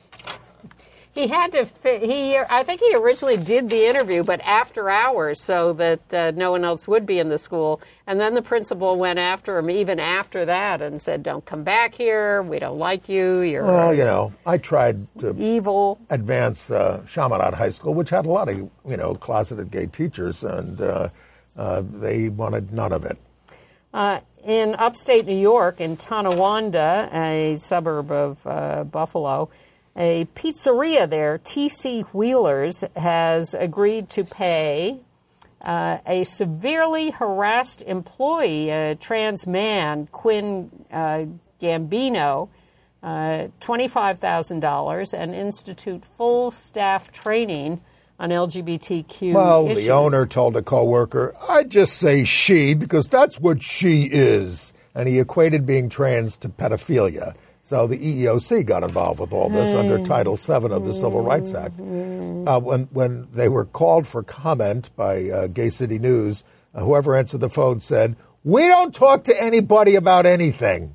He had to. Fi- he, I think he originally did the interview, but after hours, so that uh, no one else would be in the school. And then the principal went after him, even after that, and said, "Don't come back here. We don't like you. You're Well, you know, I tried to evil." advance uh, Chaminade High School, which had a lot of, you know, closeted gay teachers, and uh, uh, they wanted none of it. Uh, in upstate New York, in Tonawanda, a suburb of uh, Buffalo, a pizzeria there, T C Wheelers, has agreed to pay uh, a severely harassed employee, a trans man, Quinn uh, Gambino, uh, twenty-five thousand dollars and institute full staff training on L G B T Q Well, issues. the owner told a coworker, "I'd just say she because that's what she is," and he equated being trans to pedophilia. So the E E O C got involved with all this under Title seven of the Civil Rights Act. Uh, when when they were called for comment by uh, Gay City News, uh, whoever answered the phone said, "We don't talk to anybody about anything."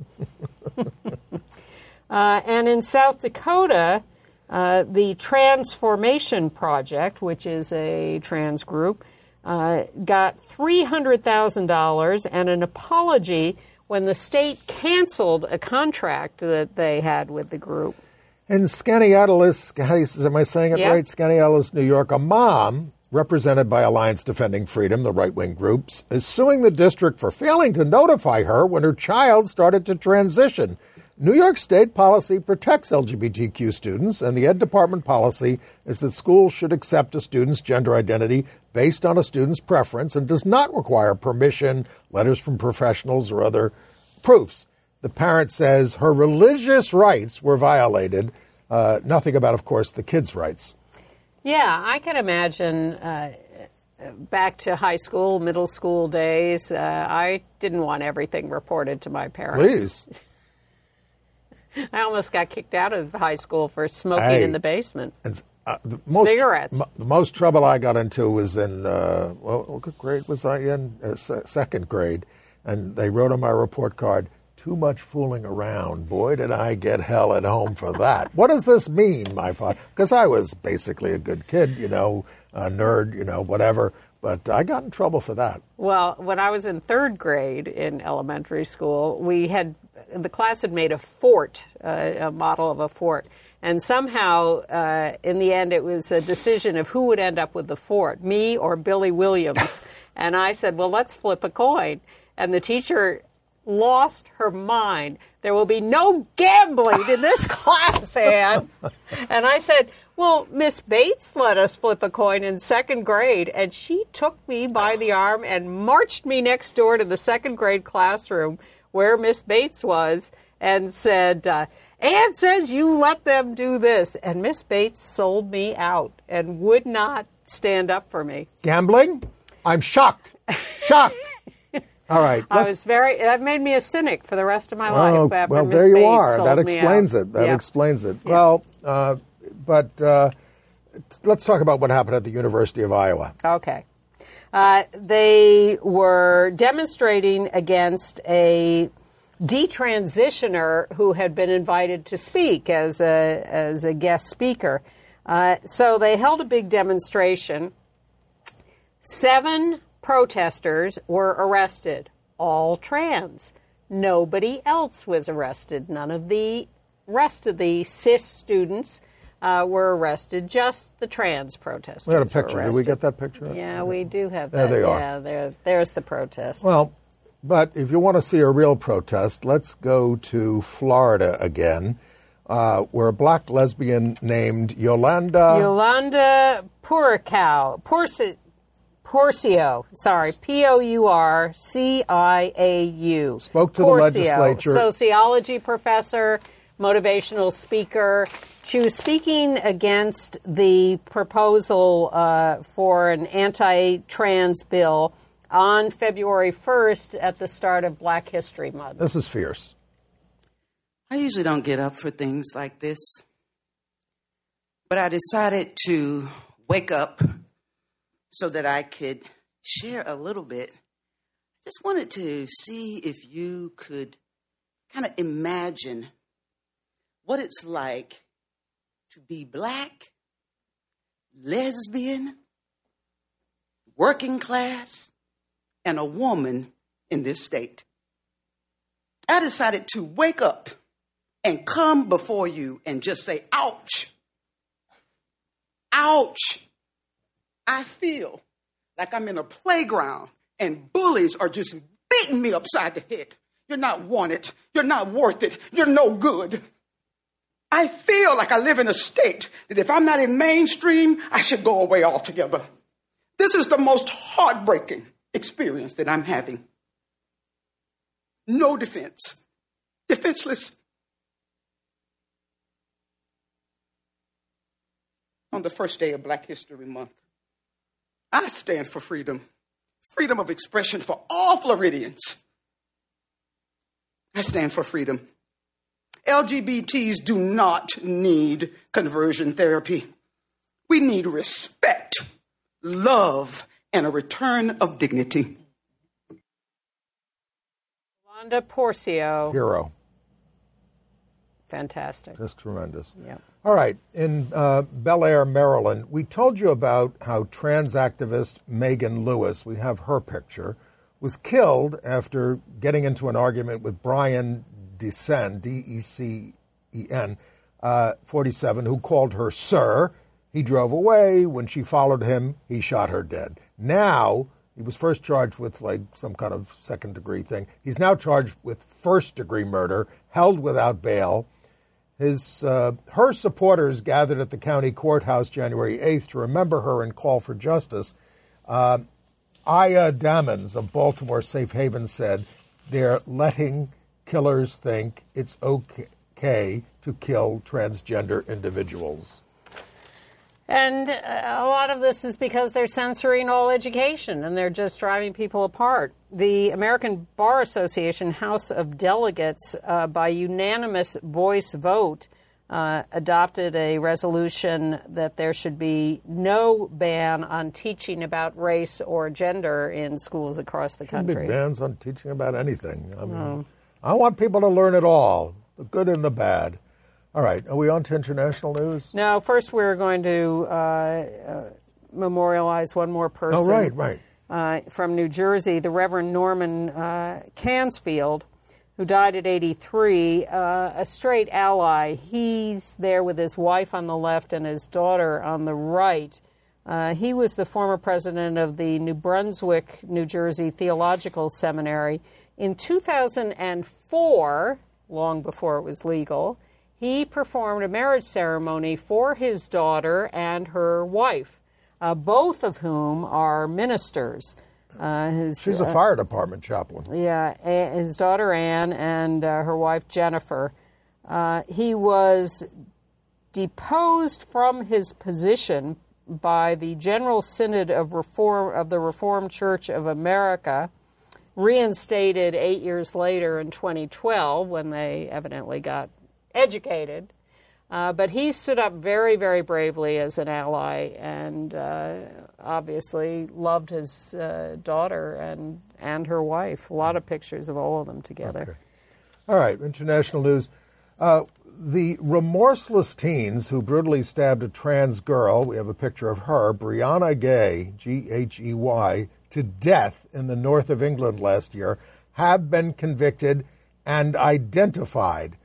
Uh, and in South Dakota, uh, the Transformation Project, which is a trans group, uh, got three hundred thousand dollars and an apology when the state canceled a contract that they had with the group. In Skaneateles, am I saying it Yep. right? Skaneateles, New York, a mom represented by Alliance Defending Freedom, the right-wing groups, is suing the district for failing to notify her when her child started to transition. New York state policy protects L G B T Q students, and the Ed Department policy is that schools should accept a student's gender identity based on a student's preference and does not require permission, letters from professionals, or other proofs. The parent says her religious rights were violated. Uh, nothing about, of course, the kids' rights. Yeah, I can imagine uh, back to high school, middle school days, uh, I didn't want everything reported to my parents. Please. I almost got kicked out of high school for smoking Hey. in the basement. And, uh, the most, Cigarettes. m- the most trouble I got into was in, uh, well, what grade was I in? Uh, se- second grade. And they wrote on my report card, "Too much fooling around. Boy, did I get hell at home for that." What does this mean, my father? Because I was basically a good kid, you know, a nerd, you know, whatever. But I got in trouble for that. Well, when I was in third grade in elementary school, we had, the class had made a fort, uh, a model of a fort. And somehow, uh, in the end, it was a decision of who would end up with the fort, me or Billy Williams. And I said, well, let's flip a coin. And the teacher lost her mind. There will be no gambling in this class, Anne. And I said, well, Miss Bates let us flip a coin in second grade, and she took me by the arm and marched me next door to the second grade classroom where Miss Bates was and said, uh, Anne says you let them do this. And Miss Bates sold me out and would not stand up for me. Gambling? I'm shocked. Shocked. All right. I was very, that made me a cynic for the rest of my life. Oh, after well, Miss there you Bates are. sold That me explains out. it. That Yeah. explains it. Yeah. Well, uh, but uh, let's talk about what happened at the University of Iowa. Okay. Uh, they were demonstrating against a detransitioner who had been invited to speak as a, as a guest speaker. Uh, so they held a big demonstration. Seven protesters were arrested, all trans. Nobody else was arrested. None of the rest of the cis students uh, were arrested, just the trans protesters. We had a were picture. Did we arrested. get that picture? Yeah, we do have There that. they are. Yeah, there, there's the protest. Well, but if you want to see a real protest, let's go to Florida again, uh, where a black lesbian named Yolanda... Yolanda Pourciau, Pourci, Pourciau, sorry, P O U R C I A U. Spoke to the legislature. Sociology professor, motivational speaker. She was speaking against the proposal uh, for an anti-trans bill on February first at the start of Black History Month. This is fierce. I usually don't get up for things like this, but I decided to wake up so that I could share a little bit. Just wanted to see if you could kind of imagine what it's like to be black, lesbian, working class, and a woman in this state. I decided to wake up and come before you and just say, ouch, ouch. I feel like I'm in a playground and bullies are just beating me upside the head. You're not wanted. You're not worth it. You're no good. I feel like I live in a state that if I'm not in mainstream, I should go away altogether. This is the most heartbreaking experience that I'm having. No defense. Defenseless. On the first day of Black History Month, I stand for freedom. Freedom of expression for all Floridians. I stand for freedom. L G B Ts do not need conversion therapy. We need respect, love, and a return of dignity. Yolanda Pourciau. Hero. Fantastic. Just tremendous. Yep. All right. In uh, Bel Air, Maryland, we told you about how trans activist Megan Lewis, we have her picture, was killed after getting into an argument with Brian Decen, D E C E N, uh, forty-seven, who called her sir. He drove away. When she followed him, he shot her dead. Now, he was first charged with like some kind of second degree thing. He's now charged with first degree murder, held without bail. His, uh, her supporters gathered at the county courthouse January eighth to remember her and call for justice. Uh, Aya Dammons of Baltimore Safe Haven said they're letting killers think it's okay to kill transgender individuals. And a lot of this is because they're censoring all education and they're just driving people apart. The American Bar Association House of Delegates, uh, by unanimous voice vote, uh, adopted a resolution that there should be no ban on teaching about race or gender in schools across the country. Big bans on teaching about anything. I mean, Oh. I want people to learn it all, the good and the bad. All right, are we on to international news? No, first we're going to uh, uh, memorialize one more person. Oh, right, right. Uh, from New Jersey, the Reverend Norman uh, Cansfield, who died at eighty-three, uh, a straight ally. He's there with his wife on the left and his daughter on the right. Uh, he was the former president of the New Brunswick, New Jersey Theological Seminary. In two thousand four, long before it was legal, he performed a marriage ceremony for his daughter and her wife, uh, both of whom are ministers. Uh, his, She's a fire department chaplain. Uh, yeah, his daughter Anne and uh, her wife Jennifer. Uh, he was deposed from his position by the General Synod of Reform of the Reformed Church of America, reinstated eight years later in twenty twelve when they evidently got educated. Uh, but he stood up very, very bravely as an ally and uh, obviously loved his uh, daughter and, and her wife. A lot of pictures of all of them together. Okay. All right, international news. Uh, the remorseless teens who brutally stabbed a trans girl, we have a picture of her, Brianna Gay, G H E Y, to death in the north of England last year, have been convicted and identified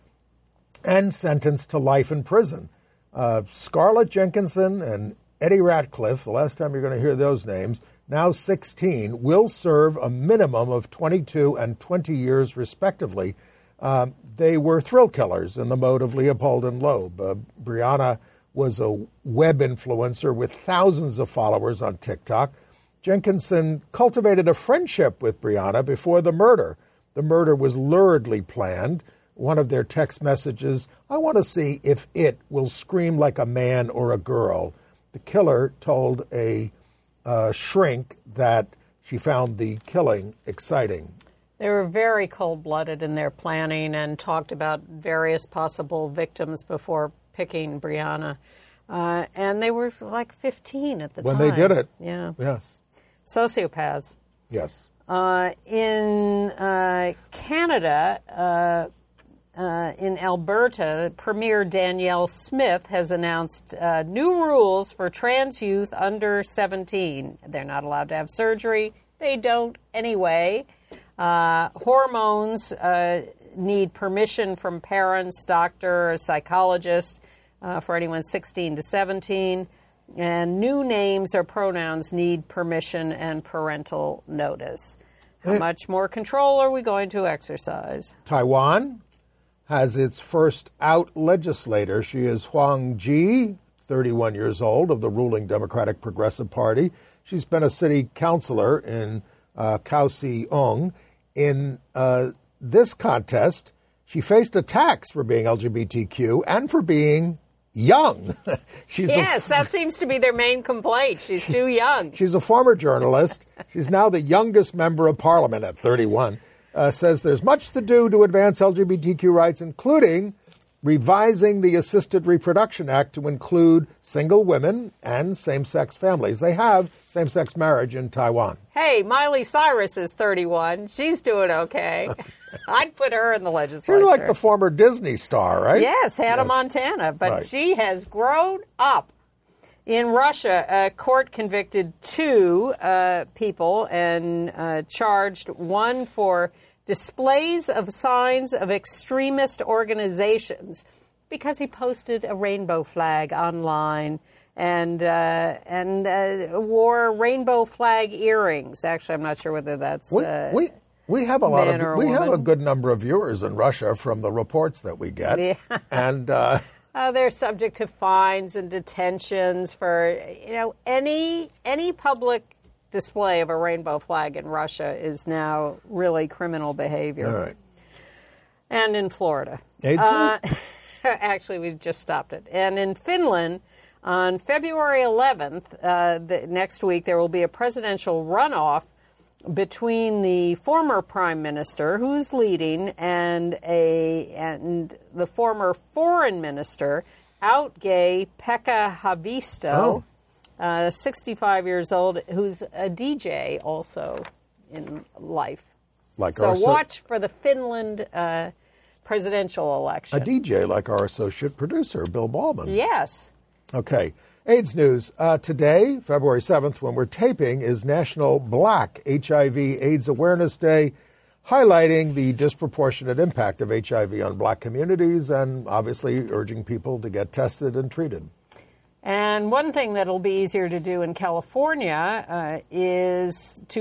and sentenced to life in prison. Uh, Scarlett Jenkinson and Eddie Ratcliffe, the last time you're going to hear those names, now sixteen, will serve a minimum of twenty-two and twenty years respectively. Um, they were thrill killers in the mode of Leopold and Loeb. Uh, Brianna was a web influencer with thousands of followers on TikTok. Jenkinson cultivated a friendship with Brianna before the murder. The murder was luridly planned. One of their text messages, I want to see if it will scream like a man or a girl. The killer told a uh, shrink that she found the killing exciting. They were very cold-blooded in their planning and talked about various possible victims before picking Brianna. Uh, and they were like fifteen at the when time. When they did it. Yeah. Yes. Sociopaths. Yes. Uh, in uh, Canada, uh, uh, in Alberta, Premier Danielle Smith has announced uh, new rules for trans youth under seventeen. They're not allowed to have surgery. They don't anyway. Uh, hormones uh, need permission from parents, doctor, or psychologist uh, for anyone sixteen to seventeen. And new names or pronouns need permission and parental notice. How much more control are we going to exercise? Taiwan has its first out legislator. She is Huang Ji, thirty-one years old, of the ruling Democratic Progressive Party. She's been a city councilor in uh, Kaohsiung. In uh, this contest, she faced attacks for being L G B T Q and for being young. She's yes, a, that seems to be their main complaint. She's too young. She's a former journalist. She's now the youngest member of parliament at thirty-one. Uh, says there's much to do to advance L G B T Q rights, including revising the Assisted Reproduction Act to include single women and same-sex families. They have same-sex marriage in Taiwan. Hey, Miley Cyrus is thirty-one. She's doing okay. I'd put her in the legislature. She's like the former Disney star, right? Yes, Hannah yes. Montana. But right. she has grown up. In Russia, a court convicted two uh, people and uh, charged one for displays of signs of extremist organizations because he posted a rainbow flag online and uh, and uh, wore rainbow flag earrings. Actually, I'm not sure whether that's we, uh, we we have a lot man of or a we woman. have a good number of viewers in Russia from the reports that we get, Yeah. and uh, uh, they're subject to fines and detentions for you know any any public display of a rainbow flag in Russia is now really criminal behavior. all right. And in Florida. AIDS Uh, actually, we just stopped it. And in Finland, on February eleventh, uh, the, next week, there will be a presidential runoff between the former prime minister, who's leading, and a and the former foreign minister, out-gay Pekka Haavisto, Oh. uh, sixty-five years old, who's a D J also in life. Like So our so- watch for the Finland uh, presidential election. a D J like our associate producer, Bill Ballman. Yes. Okay. AIDS news. Uh, today, February seventh, when we're taping, is National Black H I V AIDS Awareness Day, highlighting the disproportionate impact of H I V on black communities and obviously urging people to get tested and treated. And one thing that'll be easier to do in California uh, is to get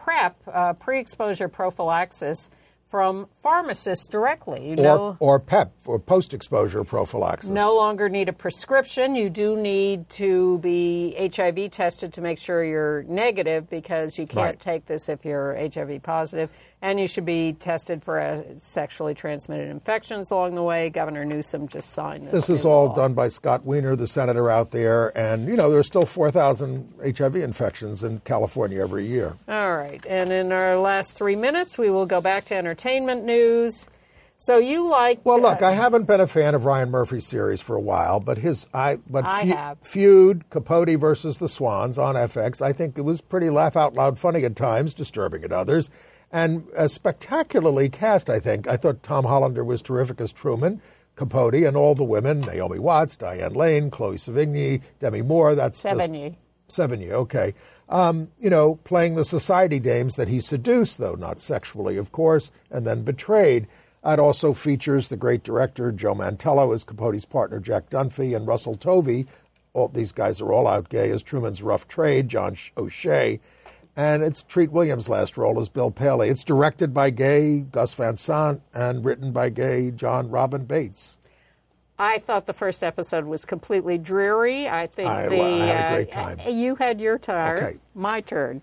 PrEP, uh, pre-exposure prophylaxis, from pharmacists directly. You or, know, or PEP, or post-exposure prophylaxis. No longer need a prescription. You do need to be H I V tested to make sure you're negative, because you can't Right. take this if you're H I V positive. And you should be tested for uh, sexually transmitted infections along the way. Governor Newsom just signed this. This is new all law. done by Scott Wiener, the senator out there. And, you know, there's still four thousand H I V infections in California every year. All right. And in our last three minutes, we will go back to entertainment news. So you like? Well, look, I haven't been a fan of Ryan Murphy's series for a while, but his I but I Fe- have. Feud, Capote versus the Swans on F X, I think it was pretty laugh out loud funny at times, disturbing at others, and uh, spectacularly cast. I think I thought Tom Hollander was terrific as Truman, Capote, and all the women: Naomi Watts, Diane Lane, Chloe Sevigny, Demi Moore. That's Sevigny. Just, Sevigny, okay. Um, you know, playing the society dames that he seduced, though not sexually, of course, and then betrayed. It also features the great director Joe Mantello as Capote's partner Jack Dunphy, and Russell Tovey. All these guys are all out gay as Truman's rough trade, John O'Shea. And it's Treat Williams' last role as Bill Paley. It's directed by gay Gus Van Sant and written by gay John Robin Bates. I thought the first episode was completely dreary. I think I, the I had a great uh, time. You had your turn. Okay. My turn.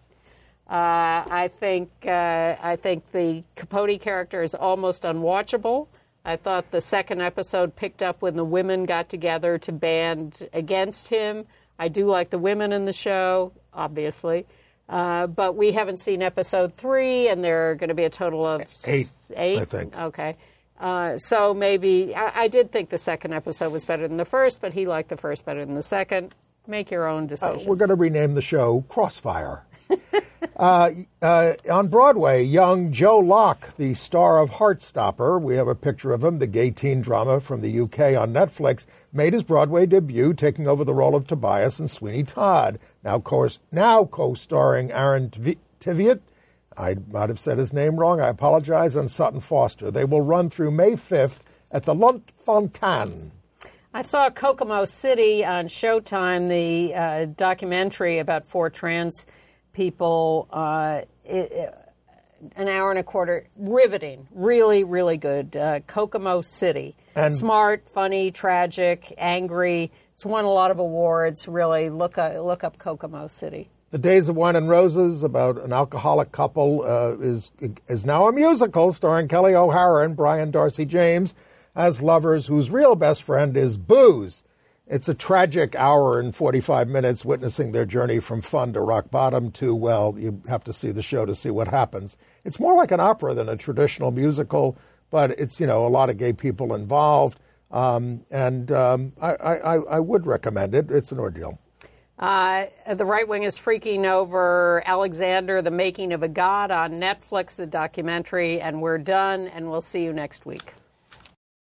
Uh, I think uh, I think the Capote character is almost unwatchable. I thought the second episode picked up when the women got together to band against him. I do like the women in the show, obviously. Uh, but we haven't seen episode three, and there are going to be a total of Eight, s- eight? I think. Okay. Uh, so maybe, I, I did think the second episode was better than the first, but he liked the first better than the second. Make your own Uh, decisions. we're going to rename the show Crossfire. uh, uh, on Broadway, young Joe Locke, the star of Heartstopper, we have a picture of him, the gay teen drama from the U K on Netflix, made his Broadway debut, taking over the role of Tobias in Sweeney Todd, now, course, now co-starring Aaron Tv- Tveit. I might have said his name wrong. I apologize. And Sutton Foster. They will run through May fifth at the Lunt-Fontanne. I saw Kokomo City on Showtime, the uh, documentary about four trans people, uh, it, an hour and a quarter, riveting, really, really good. Uh, Kokomo City, And- smart, funny, tragic, angry. It's won a lot of awards. Really, look uh, look up Kokomo City. The Days of Wine and Roses, about an alcoholic couple, uh, is is now a musical starring Kelly O'Hara and Brian Darcy James as lovers whose real best friend is booze. It's a tragic hour and forty-five minutes witnessing their journey from fun to rock bottom to, well, you have to see the show to see what happens. It's more like an opera than a traditional musical, but it's, you know, a lot of gay people involved. Um, and um, I, I, I would recommend it. It's an ordeal. Uh, the right wing is freaking over Alexander, the Making of a God on Netflix, a documentary, and we're done, and we'll see you next week.